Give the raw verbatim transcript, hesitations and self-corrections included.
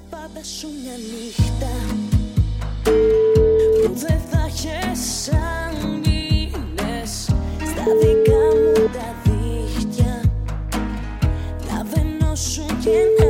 πάντα σου μια νύχτα που δεν θα έχεις αν μείνες στα δικά μου τα δίχτυα να βενώσουν και να